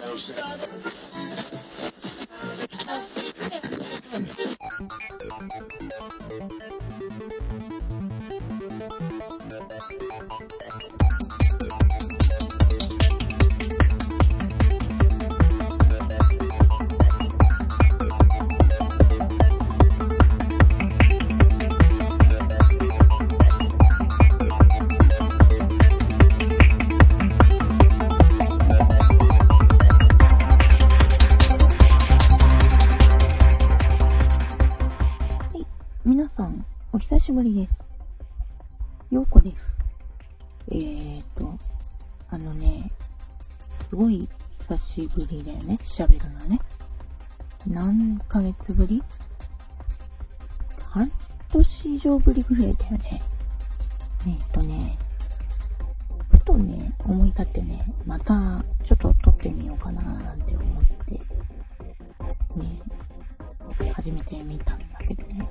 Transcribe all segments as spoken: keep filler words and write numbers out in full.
皆さん、お久しぶりです。ようこです。えーと、あのね、すごい久しぶりだよね、喋るのね。何ヶ月ぶり？半年以上ぶりぐらいだよね。えーとね、ふとね、思い立ってね、またちょっと撮ってみようかななんて思って、ね、初めて見たんだけどね。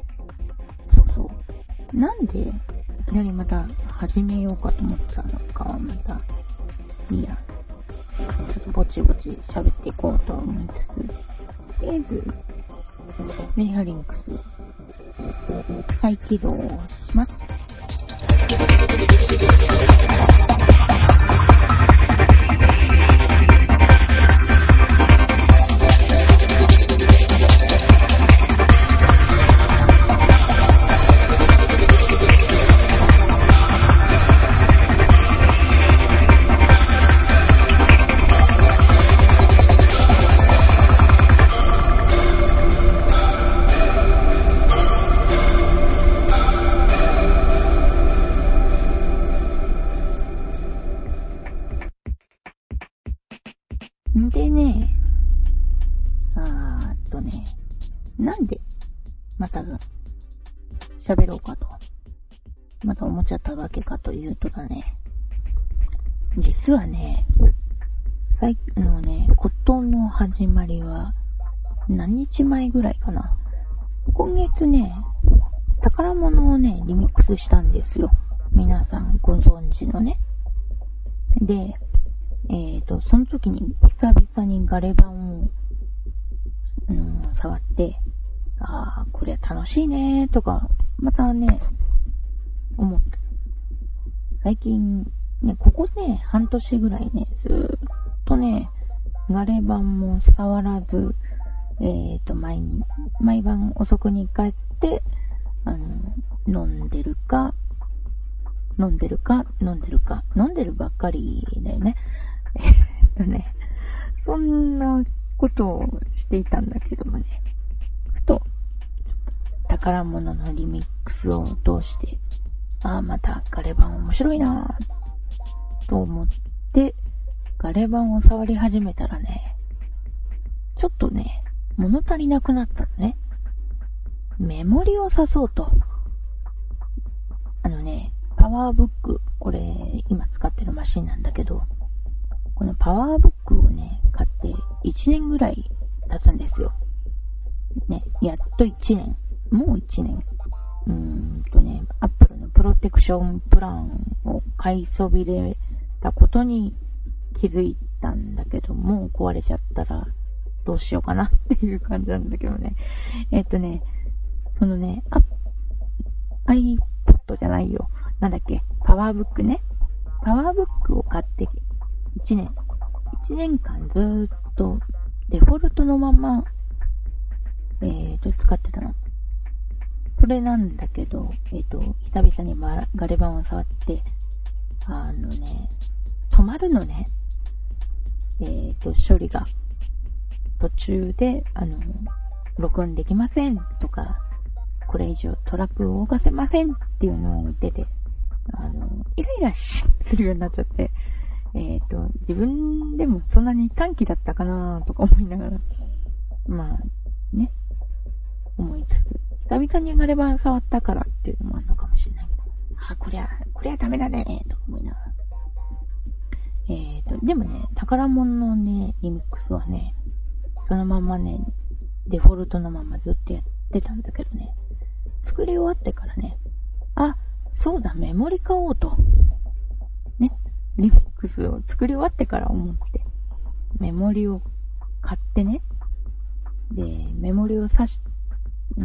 なんでいきなりまた始めようかと思ったのかはまたいいや、ちょっとぼちぼち喋っていこうと思いつつ、とりあえずメリハリンクス再起動します。でね、あーっとね、なんでまた喋ろうかと、また思っちゃったわけかというとだね、実はね、最近のね、ことの始まりは何日前ぐらいかな。今月ね、宝物をね、リミックスしたんですよ。皆さんご存知のね。で、えっと、その時に久々にガレ版を、うん、触って、ああ、これは楽しいねーとか、またね、思った。最近、ね、ここね、半年ぐらいね、ずーっとね、ガレ版も触らず、えっと、毎、毎晩遅くに帰って、あの、飲んでるか、飲んでるか、飲んでるか、飲んでるばっかりだよね。えっとね、そんなことをしていたんだけどもね、ふと、宝物のリミックスを通して、ああ、またガレ版面白いなぁ、と思って、ガレ版を触り始めたらね、ちょっとね、物足りなくなったのね。メモリを挿そうと。あのね、パワーブック、これ今使ってるマシンなんだけど、このパワーブックをね、買っていちねんぐらい経つんですよ。ね、やっといちねん。もういちねん。うーんとね、アップルのプロテクションプランを買いそびれたことに気づいたんだけど、もう壊れちゃったらどうしようかなっていう感じなんだけどね。えっとね、そのね、iPod じゃないよ。なんだっけ、パワーブックね。パワーブックを買っていちねん。いちねんかんずーっとデフォルトのまま、えーと、使ってたの。それなんだけど、えっと、久々にガレ版を触って、あのね、止まるのね。えっと、処理が。途中で、あの、録音できませんとか、これ以上トラックを動かせませんっていうのが出て、あの、イライラするようになっちゃって、えっと、自分でもそんなに短期だったかなとか思いながら、まあ、ね、思いつつ、久々にガレ版触ったからっていうのもあるのかもしれないけど、あ、こりゃ、こりゃダメだねとか思いながら。えっと、でもね、宝物のね、リミックスはね、そのままね、デフォルトのままずっとやってたんだけどね、作り終わってからね、あ、そうだ、メモリ買おうと。ね、リミックスを作り終わってから思って。 メモリを買ってね、で、メモリを挿し、うん、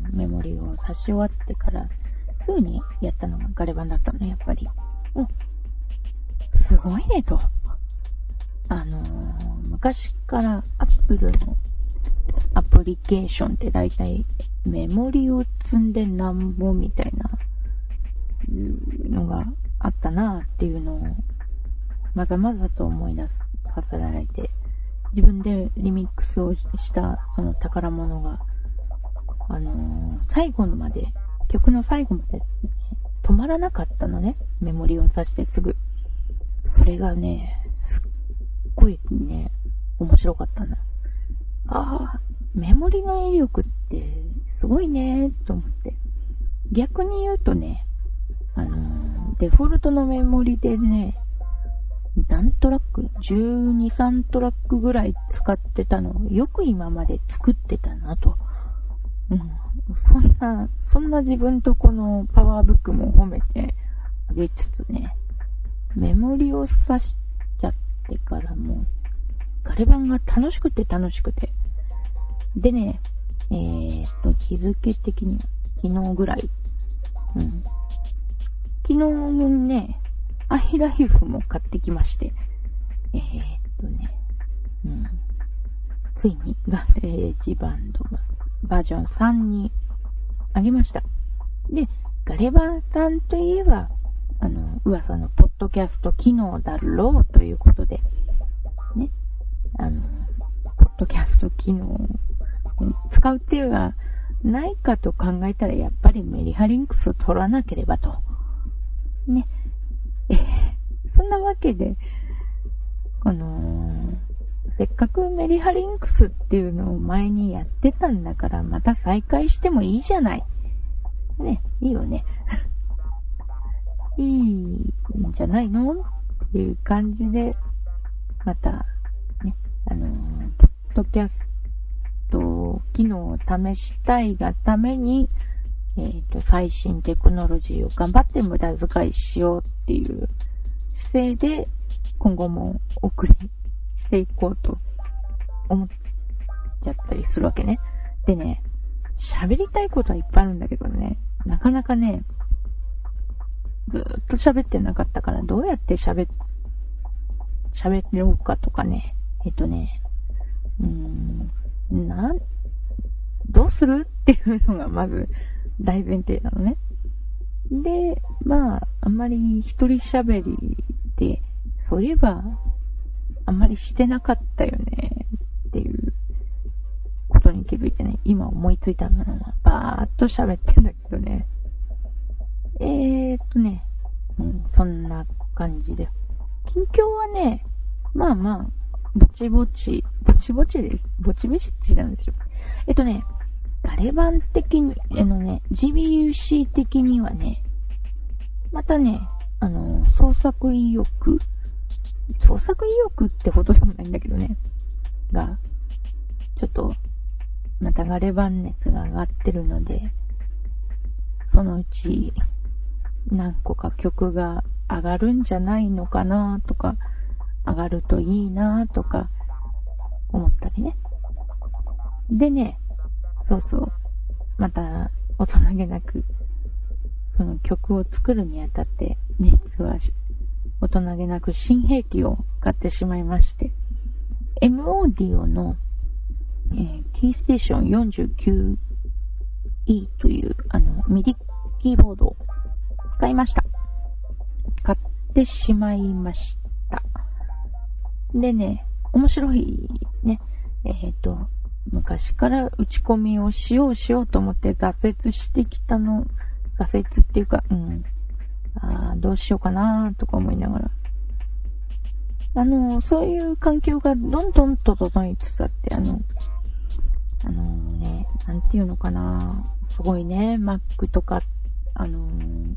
メモリを挿し終わってから、すぐにやったのがガレ版だったの、やっぱり。お、すごいね、と。あのー、昔からアップルのアプリケーションってだいたいメモリを積んでなんぼみたいなのがあったなっていうのをまざまざと思い出させられて、自分でリミックスをしたその宝物が、あのー、最後まで、曲の最後まで止まらなかったのね。メモリを挿してすぐ。それがね、すっごいね、面白かったな。ああ、メモリの威力ってすごいねと思って。逆に言うとね、あのー、デフォルトのメモリでね、何トラック ?じゅうに、さんトラックぐらい使ってたのをよく今まで作ってたなと。うん。そんな、そんな自分とこのパワーブックも褒めてあげつつね、メモリを挿しちゃってからもう、ガレ版が楽しくて楽しくて。でね、えーっと、日付的には昨日ぐらい。うん。昨日ね、アイライフも買ってきまして。えーっとね、うん。ついにガレージバンドのバージョンさんにあげました。で、ガレ版さんといえば、あの、噂のポッドキャスト機能だろうということで、ね。あの、ポッドキャスト機能を使う手はないかと考えたら、やっぱりメリハリンクスを取らなければと。ね。えー、そんなわけで、あのー、せっかくメリハリンクスっていうのを前にやってたんだから、また再開してもいいじゃない。ね、いいよね。いいんじゃないのっていう感じで、また、ね、あのー、ポッドキャスト機能を試したいがために、えっと、最新テクノロジーを頑張って無駄遣いしようっていう姿勢で、今後もお送りしていこうと思っちゃったりするわけね。でね、喋りたいことはいっぱいあるんだけどね、なかなかね、ずーっと喋ってなかったから、どうやって喋、喋ろうかとかね、えっとね、うーん、なん、どうするっていうのがまず大前提なのね。で、まあ、あんまり一人喋りで、そういえば、あんまりしてなかったよね、っていうことに気づいてね、今思いついたのは、バーっと喋ってんだけどね。えーっとね、うん、そんな感じです。近況はね、まあまあ、ぼちぼち、ぼちぼちです。ぼちぼちなんですよ。えっとね、ガレ版的に、あのね、ジービーユーシー 的にはね、またね、あの、創作意欲創作意欲ってほどでもないんだけどね、が、ちょっと、またガレ版熱が上がってるので、そのうち、何個か曲が上がるんじゃないのかなとか、上がるといいなとか、思ったりね。でね、そうそう、また、大人げなく、その曲を作るにあたって、実は、大人げなく新兵器を買ってしまいまして、エムオーディオの、えー、キーステーション よんじゅうきゅうイー という、あの、ミディ キーボードを買いました。買ってしまいました。でね、面白いね、えっと、昔から打ち込みをしようしようと思って挫折してきたの、挫折っていうか、うん、あどうしようかなとか思いながら。あの、そういう環境がどんどんと整いつつあって、あの、あのね、なんていうのかな、すごいね、Mac とか、あの、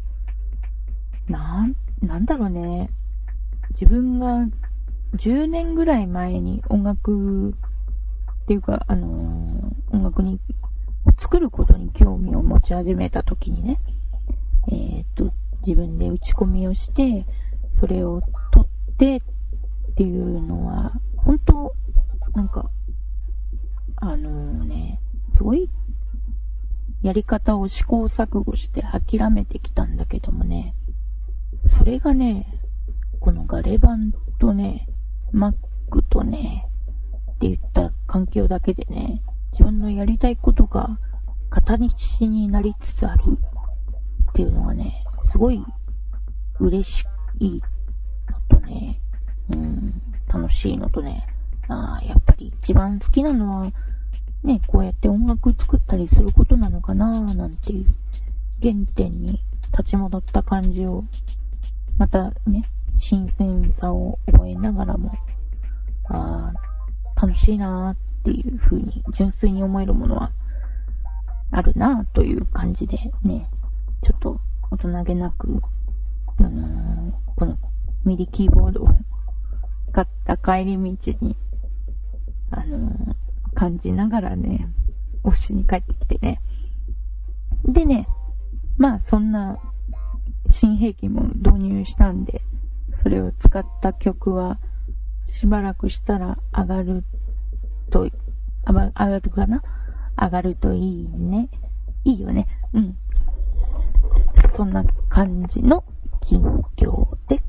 なん、なんだろうね、自分がじゅうねんぐらい前に音楽っていうか、あの、音楽に、作ることに興味を持ち始めた時にね、えっと、自分で打ち込みをして、それを撮ってっていうのは、本当なんか、あのね、すごい、やり方を試行錯誤して諦めてきたんだけどもね、それがね、このガレ版とね、Mac とね、って言った環境だけでね、自分のやりたいことが形になりつつあるっていうのがね、すごい嬉しいのとね、うん、楽しいのとね、あやっぱり一番好きなのは、ね、こうやって音楽作ったりすることなのかななんていう原点に立ち戻った感じを、またね、新鮮さを覚えながらも、あ楽しいなーっていう風に純粋に思えるものはあるなという感じでね、ちょっと大人げなく、あのー、このミディキーボードを買った帰り道に、あのー、感じながらね、オフィスに帰ってきてね。でね、まあそんな新兵器も導入したんで、それを使った曲はしばらくしたら上がると、上がるかな上がるといいね。いいよね。うん。そんな感じの近況です。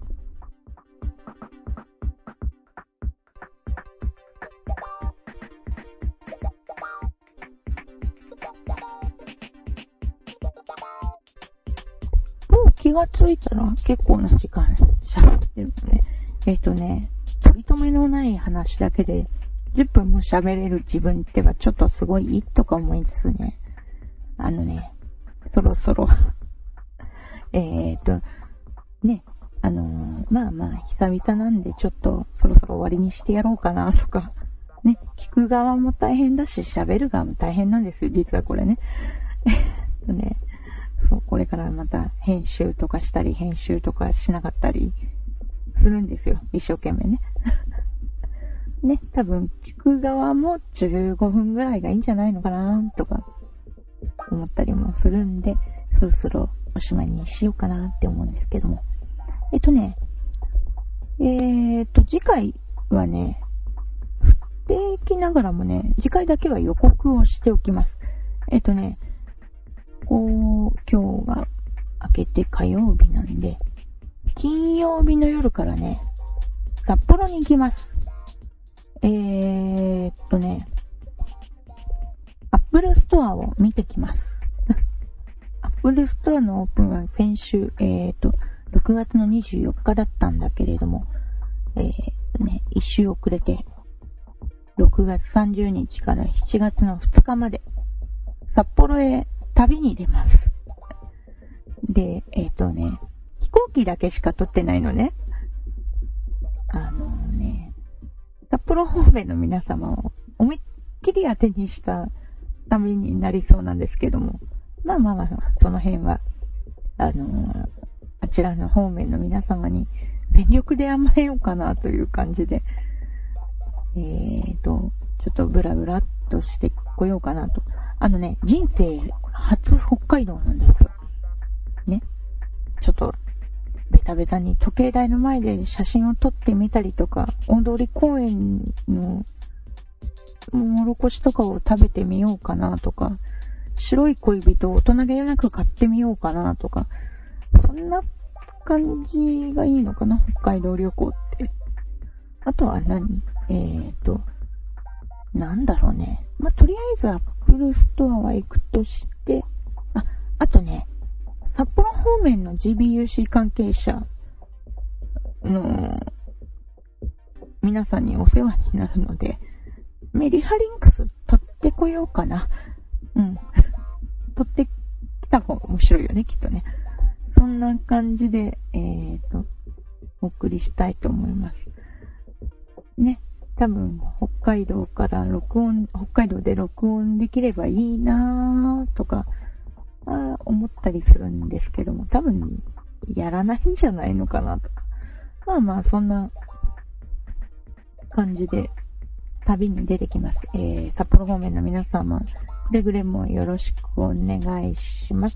もう気がついたら結構な時間喋ってるのね。えっとね、取り留めのない話だけでじゅっぷんも喋れる自分ってはちょっとすごいとか思いつつね。あのね、そろそろえっと、ね、あのー、まあまあ久々なんでちょっとそろそろ終わりにしてやろうかなとか、ね、聞く側も大変だし喋る側も大変なんですよ、実はこれね。ね、そう、これからまた編集とかしたり編集とかしなかったりするんですよ、一生懸命ね。ね、多分聞く側もじゅうごふんぐらいがいいんじゃないのかなとか思ったりもするんで、そろそろおしまいにしようかなって思うんですけども。えっとね、えー、っと、次回はね、不定期ながらもね、次回だけは予告をしておきます。えっとね、こう、今日が明けて火曜日なんで、金曜日の夜からね、札幌に行きます。えーっとね、アップルストアを見てきます。アップルストアのオープンは先週、えーっと、ろくがつのにじゅうよっかだったんだけれども、えーっとね、一周遅れて、ろくがつさんじゅうにちからしちがつのふつかまで、札幌へ旅に出ます。で、えーっとね、飛行機だけしか取ってないのね。あのね、札幌方面の皆様を思いっきり当てにした旅になりそうなんですけども、まあまあまあ、その辺は、あのー、あちらの方面の皆様に全力で甘えようかなという感じで、えーと、ちょっとブラブラっとしてこようかなと。あのね、人生初北海道なんですよ。ね。ちょっと、ベタベタに時計台の前で写真を撮ってみたりとか、大通公園のもろこしとかを食べてみようかなとか、白い恋人を大人げなく買ってみようかなとか、そんな感じがいいのかな、北海道旅行って。あとは何えーと、なんだろうね。まあ、とりあえずアップルストアは行くとして、あ、あとね、札幌方面の ジービーユーシー 関係者の皆さんにお世話になるので、メリハリンクス取ってこようかな。うん。取ってきた方が面白いよね、きっとね。そんな感じで、えーと、お送りしたいと思います。ね。多分、北海道から録音、北海道で録音できればいいなぁとか、あ思ったりするんですけども、多分、やらないんじゃないのかなとか。まあまあ、そんな感じで、旅に出てきます。えー、札幌方面の皆様、くれぐれもよろしくお願いします。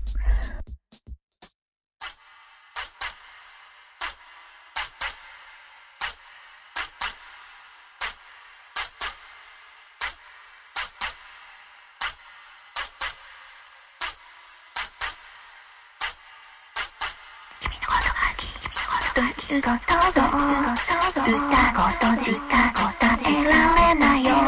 ことと歌こと自他こと選べないよ。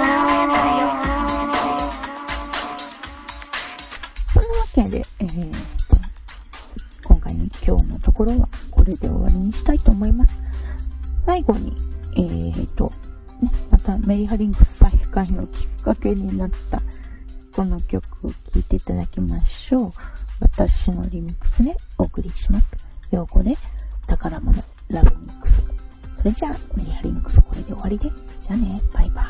そんなわけで、えー、今回に今日のところはこれで終わりにしたいと思います。最後に、えーと、ね、またメリハリンクス再開のきっかけになったこの曲を聴いていただきましょう。私のリミックスでお送りします。陽子で宝物ラブミックス。それじゃあメリハリミックスこれで終わりで。じゃあね、バイバイ。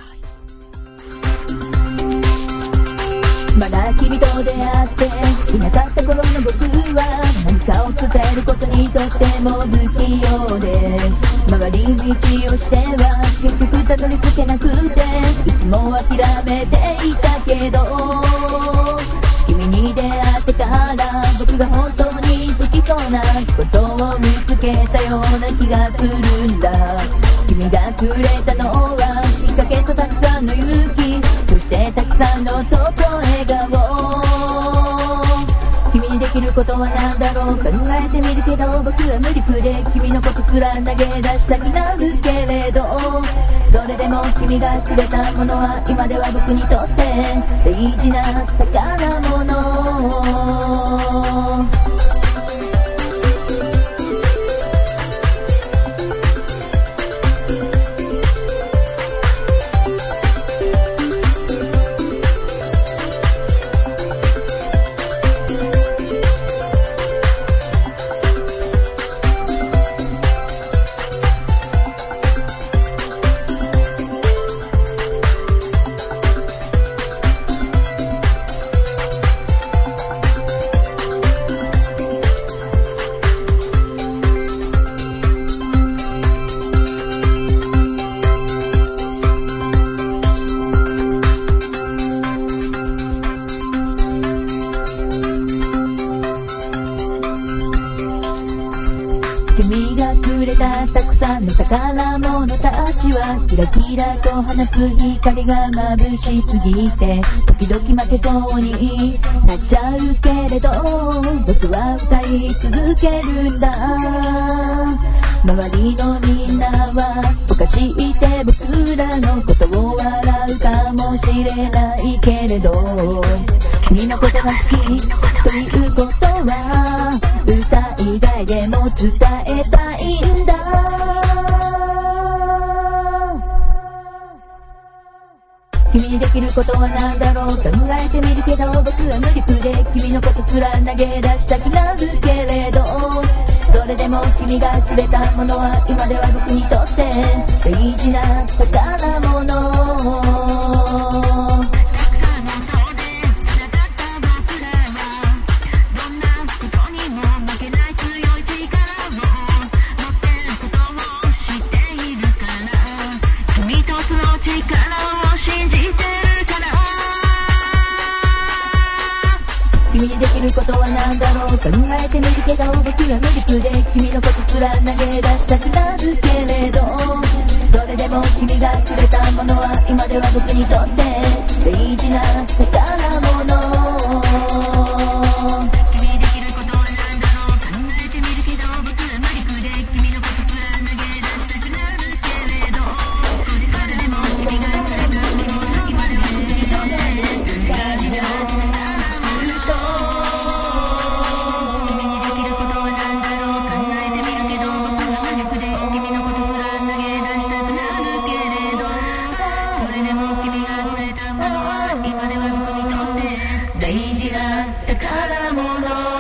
まだ君と出会っていなかった頃の僕は何かを伝えることにとっても不器用で、回り道をしては結局たどり着けなくて、いつも諦めていたけど、君に出会ってから僕が本当に好きそうなことを見つけたような気がするんだ。君がくれたのはきっかけとたくさんの勇気、そしてたくさんのそっと笑顔。君にできることは何だろう、考えてみるけど僕は無理くで君のことすら投げ出したくなるけれど、それでも君がくれたものは今では僕にとって大事な宝物。君がくれたたくさんの宝物たちはキラキラと放つ光が眩しすぎて時々負けそうになっちゃうけれど、僕は歌い続けるんだ。周りのみんなはおかしいって僕らのことを笑うかもしれないけれど、君のことが好きということは歌以外でも伝えたいんだ。君にできることは何だろう、考えてみるけど僕は無理くで君のことすら投げ出したくなるけれど、それでも君がくれたものは今では僕にとって大事な宝物。君にできることは何だろう、考えてみるけど僕は無理くで君のことすら投げ出したくなるけれど、それでも君がくれたものは今では僕にとって大事な宝物。大事な宝物。